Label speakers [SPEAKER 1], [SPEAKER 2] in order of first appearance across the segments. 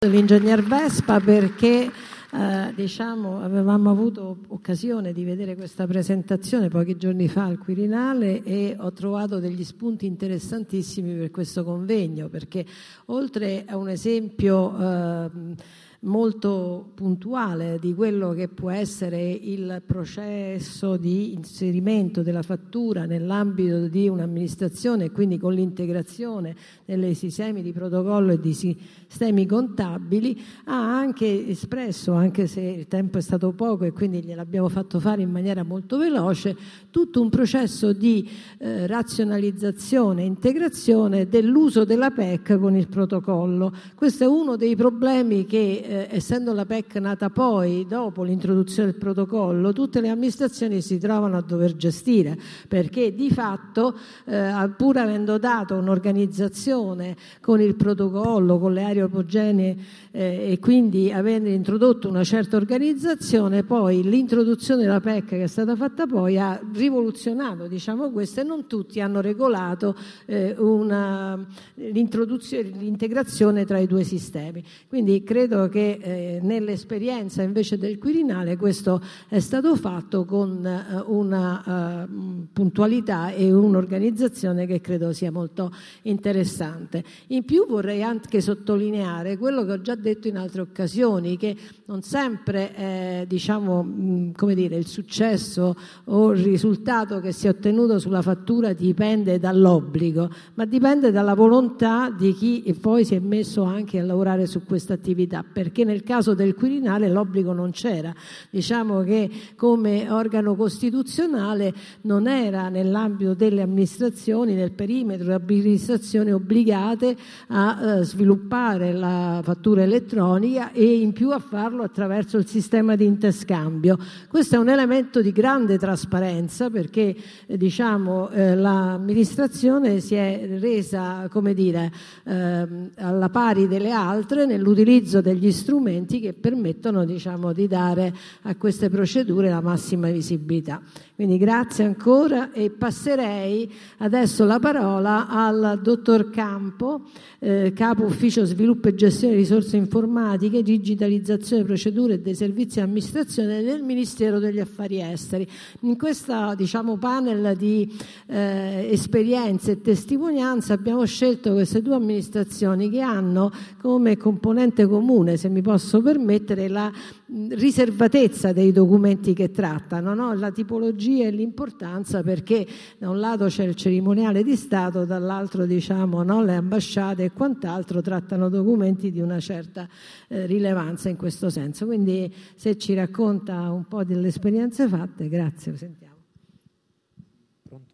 [SPEAKER 1] L'ingegner Vespa perché avevamo avuto occasione di vedere questa presentazione pochi giorni fa al Quirinale e ho trovato degli spunti interessantissimi per questo convegno, perché oltre a un esempio molto puntuale di quello che può essere il processo di inserimento della fattura nell'ambito di un'amministrazione e quindi con l'integrazione dei sistemi di protocollo e di sistemi contabili, ha anche espresso, anche se il tempo è stato poco e quindi gliel'abbiamo fatto fare in maniera molto veloce, tutto un processo di razionalizzazione e integrazione dell'uso della PEC con il protocollo. Questo è uno dei problemi che essendo la PEC nata poi, dopo l'introduzione del protocollo, tutte le amministrazioni si trovano a dover gestire, perché di fatto, pur avendo dato un'organizzazione con il protocollo, con le aree omogenee e quindi avendo introdotto una certa organizzazione, poi l'introduzione della PEC che è stata fatta poi ha rivoluzionato, diciamo, questo, e non tutti hanno regolato l'integrazione tra i due sistemi. Quindi credo che nell'esperienza invece del Quirinale questo è stato fatto con una puntualità e un'organizzazione che credo sia molto interessante. In più vorrei anche sottolineare quello che ho già detto in altre occasioni, che non sempre il successo o il risultato che si è ottenuto sulla fattura dipende dall'obbligo, ma dipende dalla volontà di chi poi si è messo anche a lavorare su questa attività, perché nel caso del Quirinale l'obbligo non c'era. Diciamo che come organo costituzionale non era nell'ambito delle amministrazioni, nel perimetro delle amministrazioni obbligate a sviluppare la fattura elettronica e in più a farlo attraverso il sistema di interscambio. Questo è un elemento di grande trasparenza, perché l'amministrazione si è resa, alla pari delle altre nell'utilizzo degli strumenti che permettono, di dare a queste procedure la massima visibilità. Quindi grazie ancora, e passerei adesso la parola al dottor Campo, capo ufficio sviluppo e gestione di risorse informatiche, digitalizzazione procedure e dei servizi di amministrazione del Ministero degli Affari Esteri. In questa panel di esperienze e testimonianze abbiamo scelto queste due amministrazioni che hanno come componente comune, se mi posso permettere, la riservatezza dei documenti che trattano, no? La tipologia e l'importanza, perché da un lato c'è il cerimoniale di Stato, dall'altro le ambasciate e quant'altro trattano documenti di una certa rilevanza in questo senso. Quindi se ci racconta un po' delle esperienze fatte, grazie, sentiamo.
[SPEAKER 2] Pronto?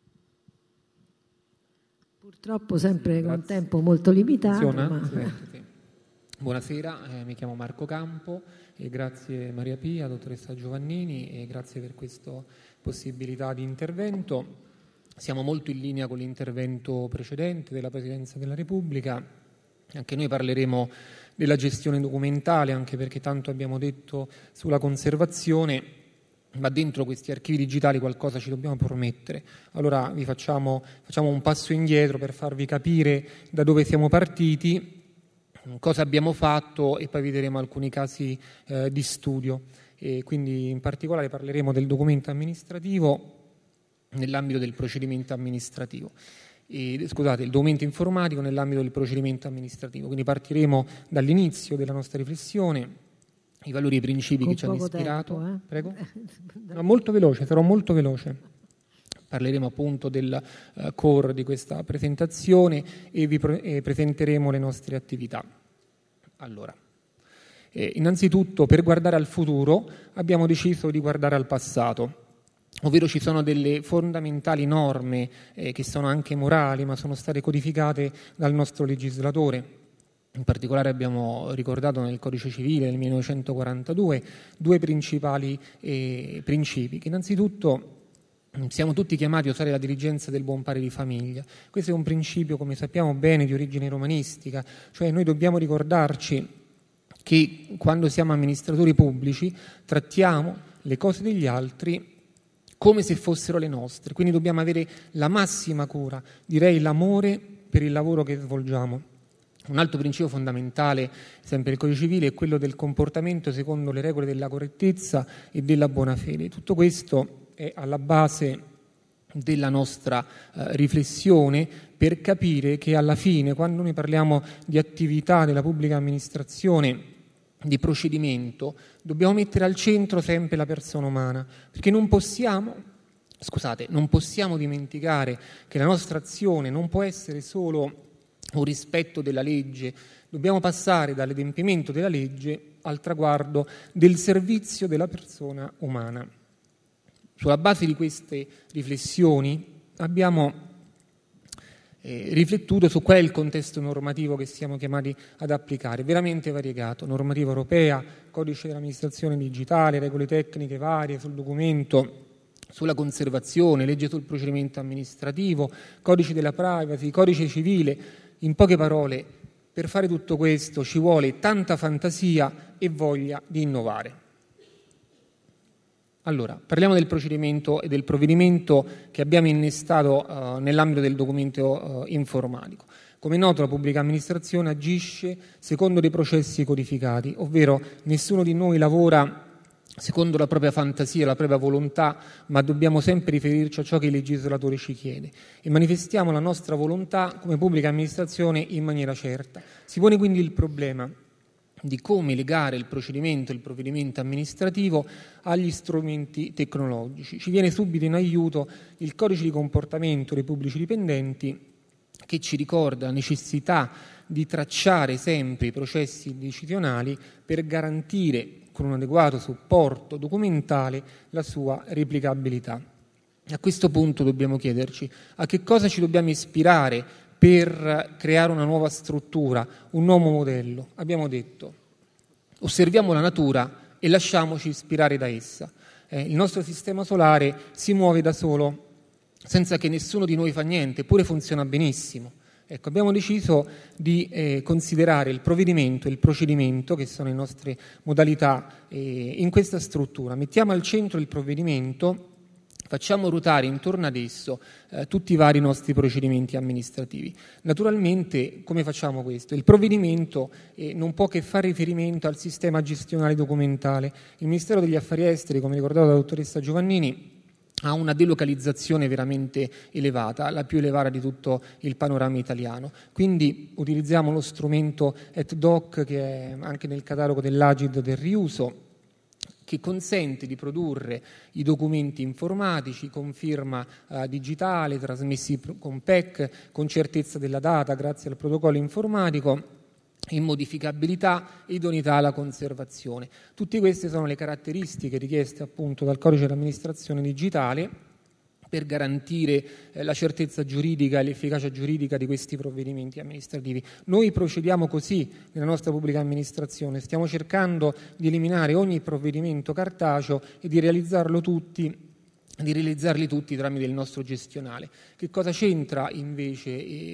[SPEAKER 1] Purtroppo sempre con tempo molto limitato.
[SPEAKER 2] Sì. Buonasera, mi chiamo Marco Campo e grazie Maria Pia, dottoressa Giovannini, e grazie per questa possibilità di intervento. Siamo molto in linea con l'intervento precedente della Presidenza della Repubblica. Anche noi parleremo della gestione documentale, anche perché tanto abbiamo detto sulla conservazione, ma dentro questi archivi digitali qualcosa ci dobbiamo promettere. Allora facciamo un passo indietro per farvi capire da dove siamo partiti, cosa abbiamo fatto, e poi vedremo alcuni casi di studio. E quindi in particolare parleremo del documento amministrativo nell'ambito del procedimento amministrativo. Il documento informatico nell'ambito del procedimento amministrativo. Quindi partiremo dall'inizio della nostra riflessione, i valori e i principi che ci hanno ispirato.
[SPEAKER 1] Tempo,
[SPEAKER 2] Prego? No, molto veloce, sarò molto veloce. Parleremo appunto del core di questa presentazione e vi presenteremo le nostre attività. Allora, innanzitutto, per guardare al futuro abbiamo deciso di guardare al passato, ovvero ci sono delle fondamentali norme che sono anche morali, ma sono state codificate dal nostro legislatore. In particolare abbiamo ricordato nel Codice Civile del 1942 due principali principi, che innanzitutto siamo tutti chiamati a usare la diligenza del buon pare di famiglia. Questo è un principio, come sappiamo bene, di origine romanistica, cioè noi dobbiamo ricordarci che quando siamo amministratori pubblici trattiamo le cose degli altri come se fossero le nostre, quindi dobbiamo avere la massima cura, direi l'amore per il lavoro che svolgiamo. Un altro principio fondamentale, sempre del Codice Civile, è quello del comportamento secondo le regole della correttezza e della buona fede. Tutto questo è alla base della nostra riflessione per capire che alla fine, quando noi parliamo di attività della pubblica amministrazione, di procedimento, dobbiamo mettere al centro sempre la persona umana, perché non possiamo dimenticare che la nostra azione non può essere solo un rispetto della legge, dobbiamo passare dall'adempimento della legge al traguardo del servizio della persona umana. Sulla base di queste riflessioni abbiamo riflettuto su qual è il contesto normativo che siamo chiamati ad applicare, veramente variegato, normativa europea, codice dell'amministrazione digitale, regole tecniche varie sul documento, sulla conservazione, legge sul procedimento amministrativo, codice della privacy, codice civile. In poche parole, per fare tutto questo ci vuole tanta fantasia e voglia di innovare. Allora, parliamo del procedimento e del provvedimento che abbiamo innestato nell'ambito del documento informatico. Come è noto, la pubblica amministrazione agisce secondo dei processi codificati, ovvero nessuno di noi lavora secondo la propria fantasia, la propria volontà, ma dobbiamo sempre riferirci a ciò che il legislatore ci chiede e manifestiamo la nostra volontà come pubblica amministrazione in maniera certa. Si pone quindi il problema di come legare il procedimento e il provvedimento amministrativo agli strumenti tecnologici. Ci viene subito in aiuto il codice di comportamento dei pubblici dipendenti, che ci ricorda la necessità di tracciare sempre i processi decisionali per garantire con un adeguato supporto documentale la sua replicabilità. A questo punto dobbiamo chiederci a che cosa ci dobbiamo ispirare per creare una nuova struttura, un nuovo modello. Abbiamo detto, osserviamo la natura e lasciamoci ispirare da essa. Il nostro sistema solare si muove da solo, senza che nessuno di noi fa niente, eppure funziona benissimo. Ecco, abbiamo deciso di considerare il provvedimento e il procedimento, che sono le nostre modalità, in questa struttura. Mettiamo al centro il provvedimento, facciamo ruotare intorno ad esso tutti i vari nostri procedimenti amministrativi. Naturalmente, come facciamo questo? Il provvedimento non può che fare riferimento al sistema gestionale documentale. Il Ministero degli Affari Esteri, come ricordato dalla dottoressa Giovannini, ha una delocalizzazione veramente elevata, la più elevata di tutto il panorama italiano. Quindi utilizziamo lo strumento ETDOC, che è anche nel catalogo dell'Agid del riuso, che consente di produrre i documenti informatici con firma digitale, trasmessi con PEC, con certezza della data grazie al protocollo informatico, immodificabilità e idoneità alla conservazione. Tutte queste sono le caratteristiche richieste appunto dal codice dell'amministrazione digitale per garantire la certezza giuridica e l'efficacia giuridica di questi provvedimenti amministrativi. Noi procediamo così nella nostra pubblica amministrazione, stiamo cercando di eliminare ogni provvedimento cartaceo e di realizzarli tutti tramite il nostro gestionale. Che cosa c'entra invece,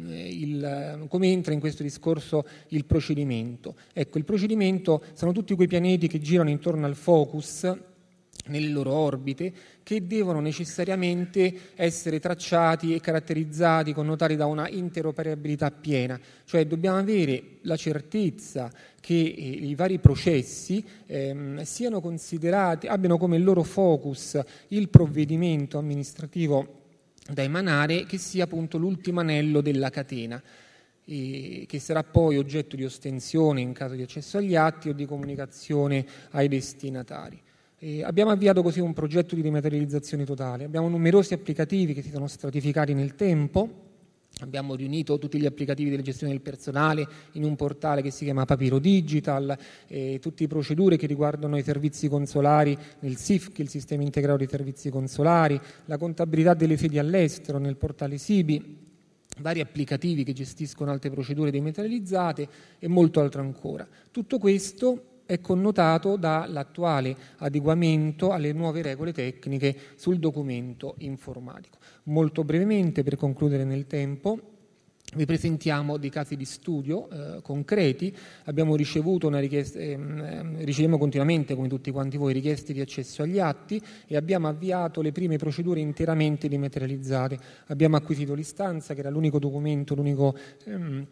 [SPEAKER 2] come entra in questo discorso il procedimento? Ecco, il procedimento sono tutti quei pianeti che girano intorno al focus nelle loro orbite, che devono necessariamente essere tracciati e caratterizzati, connotati da una interoperabilità piena, cioè dobbiamo avere la certezza che i vari processi siano considerati, abbiano come loro focus il provvedimento amministrativo da emanare, che sia appunto l'ultimo anello della catena, che sarà poi oggetto di ostensione in caso di accesso agli atti o di comunicazione ai destinatari. Abbiamo avviato così un progetto di dematerializzazione totale, abbiamo numerosi applicativi che si sono stratificati nel tempo, abbiamo riunito tutti gli applicativi della gestione del personale in un portale che si chiama Papiro Digital, tutte le procedure che riguardano i servizi consolari nel SIFC, il Sistema Integrato dei Servizi Consolari, la contabilità delle sedi all'estero nel portale SIBI, vari applicativi che gestiscono altre procedure dematerializzate e molto altro ancora. Tutto questo è connotato dall'attuale adeguamento alle nuove regole tecniche sul documento informatico. Molto brevemente, per concludere nel tempo, vi presentiamo dei casi di studio concreti. Abbiamo ricevuto riceviamo continuamente, come tutti quanti voi, richieste di accesso agli atti e abbiamo avviato le prime procedure interamente dematerializzate. Abbiamo acquisito l'istanza, che era l'unico documento, l'unico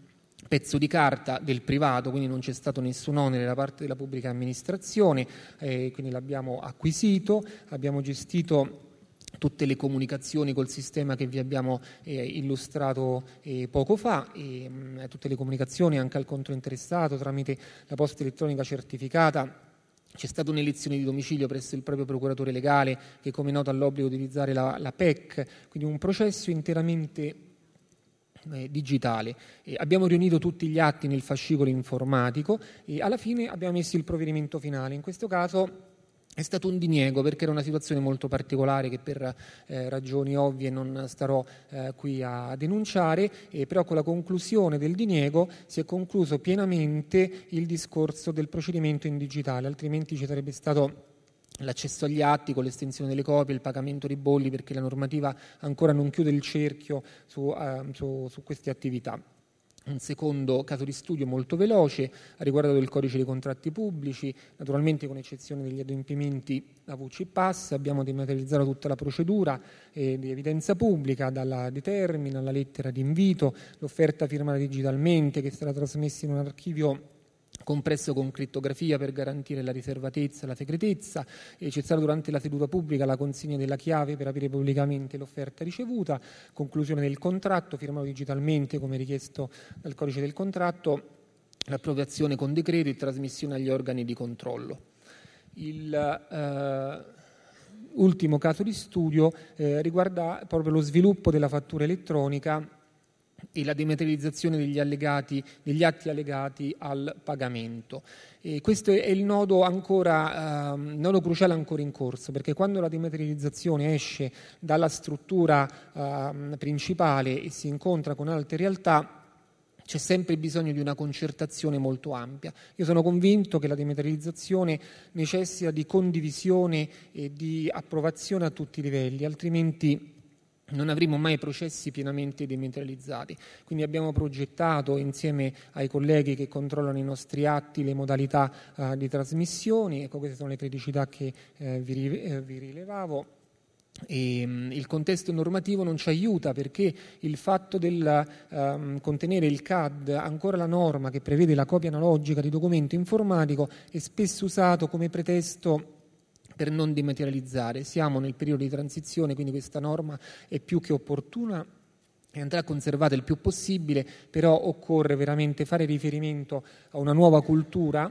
[SPEAKER 2] pezzo di carta del privato, quindi non c'è stato nessun onere da parte della pubblica amministrazione, quindi l'abbiamo acquisito, abbiamo gestito tutte le comunicazioni col sistema che vi abbiamo illustrato poco fa, tutte le comunicazioni anche al controinteressato tramite la posta elettronica certificata. C'è stata un'elezione di domicilio presso il proprio procuratore legale che, come noto, ha l'obbligo di utilizzare la PEC, quindi un processo interamente digitale. Abbiamo riunito tutti gli atti nel fascicolo informatico e alla fine abbiamo messo il provvedimento finale. In questo caso è stato un diniego perché era una situazione molto particolare che per ragioni ovvie non starò qui a denunciare, però con la conclusione del diniego si è concluso pienamente il discorso del procedimento in digitale, altrimenti ci sarebbe stato l'accesso agli atti con l'estensione delle copie, il pagamento di bolli, perché la normativa ancora non chiude il cerchio su queste attività. Un secondo caso di studio molto veloce ha riguardato il codice dei contratti pubblici, naturalmente con eccezione degli adempimenti AVC Pass. Abbiamo dematerializzato tutta la procedura di evidenza pubblica, dalla determina alla lettera di invito, l'offerta firmata digitalmente che sarà trasmessa in un archivio compresso con crittografia per garantire la riservatezza e la segretezza, e c'è stata durante la seduta pubblica la consegna della chiave per aprire pubblicamente l'offerta ricevuta, conclusione del contratto firmato digitalmente come richiesto dal codice del contratto, l'approvazione con decreto e trasmissione agli organi di controllo. Ultimo caso di studio riguarda proprio lo sviluppo della fattura elettronica e la dematerializzazione degli atti allegati al pagamento. E questo è il nodo cruciale ancora in corso, perché quando la dematerializzazione esce dalla struttura principale e si incontra con altre realtà, c'è sempre bisogno di una concertazione molto ampia. Io sono convinto che la dematerializzazione necessita di condivisione e di approvazione a tutti i livelli, altrimenti non avremo mai processi pienamente dematerializzati. Quindi abbiamo progettato insieme ai colleghi che controllano i nostri atti le modalità di trasmissione. Ecco, queste sono le criticità che vi rilevavo. Il contesto normativo non ci aiuta perché il fatto del contenere il CAD, ancora la norma che prevede la copia analogica di documento informatico, è spesso usato come pretesto per non dematerializzare. Siamo nel periodo di transizione, quindi questa norma è più che opportuna e andrà conservata il più possibile, però occorre veramente fare riferimento a una nuova cultura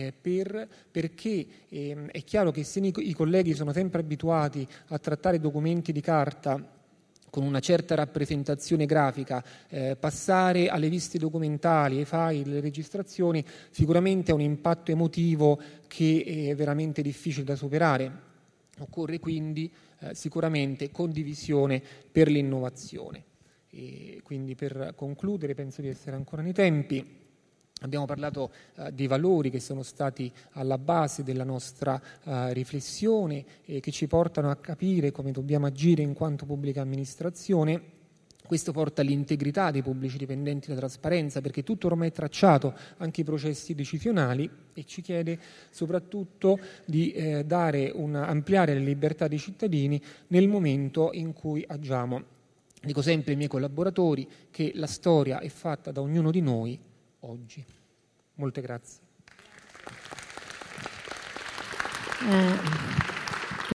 [SPEAKER 2] perché è chiaro che se i colleghi sono sempre abituati a trattare documenti di carta con una certa rappresentazione grafica, passare alle visite documentali, ai file, alle registrazioni, sicuramente ha un impatto emotivo che è veramente difficile da superare. Occorre quindi sicuramente condivisione per l'innovazione. E quindi per concludere, penso di essere ancora nei tempi. Abbiamo parlato dei valori che sono stati alla base della nostra riflessione e che ci portano a capire come dobbiamo agire in quanto pubblica amministrazione. Questo porta all'integrità dei pubblici dipendenti e alla trasparenza, perché tutto ormai è tracciato, anche i processi decisionali, e ci chiede soprattutto di ampliare le libertà dei cittadini nel momento in cui agiamo. Dico sempre ai miei collaboratori che la storia è fatta da ognuno di noi oggi. Molte grazie.